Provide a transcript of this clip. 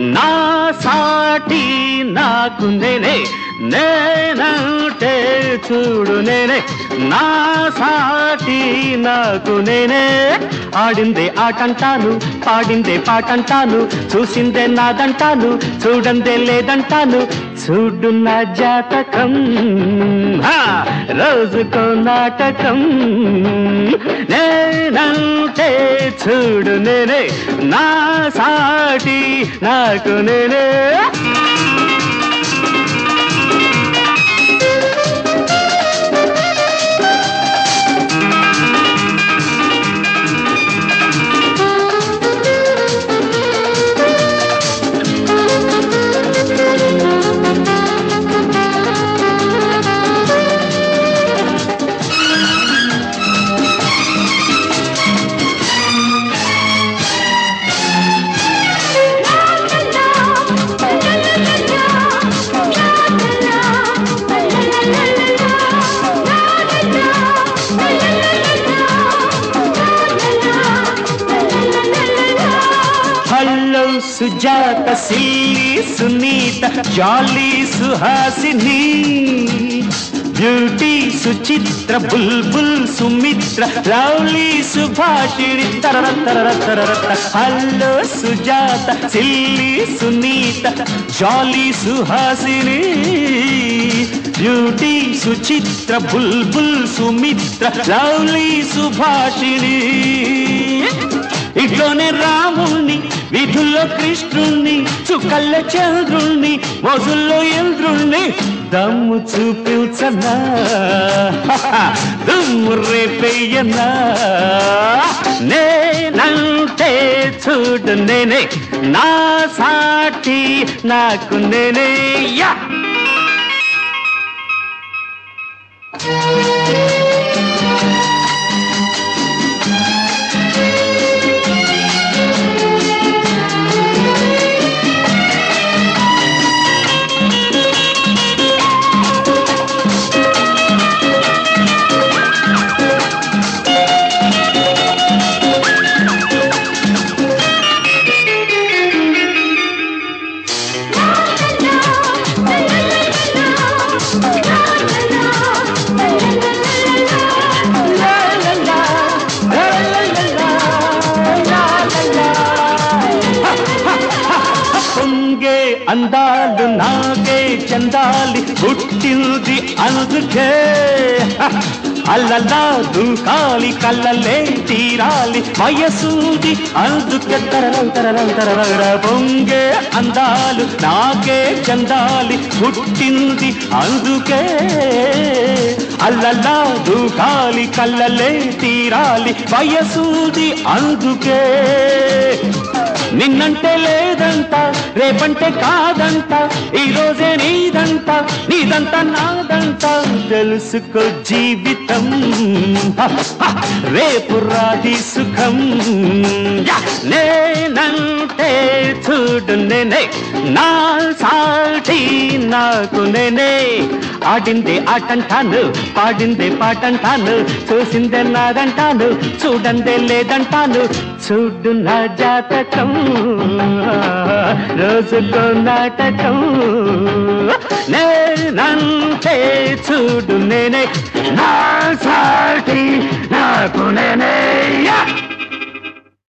నా సాటి నాకు నేనే, నేనంటే చూడు నేనే, నా సాటి నాకు నేనే. ఆడిందే ఆటంటాను, పాడిందే పాటంటాను, చూసిందే నాదంటాను, చూడందే లేదంటాను. చూడు నా జాతకం, రోజుకో నాటకం. నేనంటే చూడు నేనే, నా సాటి నాకు నేనే. Hello Sujatha, silly Sunitha, jolly Suhasini, beauty Suchitra, బుల్బుల్ సుమిత్ర, లవ్లీ సుభాషిణి. తరర తరర తరర. Hello Sujatha, silly Sunitha, jolly Suhasini, beauty Suchitra, బుల్బుల్ సుమిత్ర, లవ్లీ సుభాషిణి. ఇట్లోనే రాముణ్ణి, వీధుల్లో కృష్ణుణ్ణి, చుక్కల్ల చంద్రుణ్ణి, మోజుల్లో ఇంద్రుణ్ణి. దమ్ము చూపించనా, దుమ్ము రేపెయ్యనా. నేనంటే చూడు నేనే, నా సాటి నాకు నేనే. అందాలు నాకే చందాలి, పుట్టింది అందుకే. అల్లలా దూకాలి, కళ్ళలే తీరాలి, వయసూది అందుకే. తరరం తరరం తరర. పొంగే అందాలు నాకే చందాలి, పుట్టింది అందుకే. అల్లలా దూకాలి, కళ్ళలే తీరాలి, వయసూది అందుకే. నిన్నంటే లేదంట, రేపంటే కాదంట, ఈ రోజే నీదంట, నీదంట నాదంట. తెలుసుకో జీవితం, రేపు రాది సుఖం. నేనంటే చూడు నేనే, నా సాటి నాకు నేనే. ఆడిందే ఆటంటాను, పాడిందే పాటంటాను, చూసిందే నాదంటాను, చూడందే లేదంటాను. చూడు నా జాతకం, రోజుకో నాటకం. నేనంటే చూడు నేనే, నా సాటి నాకు నేనే.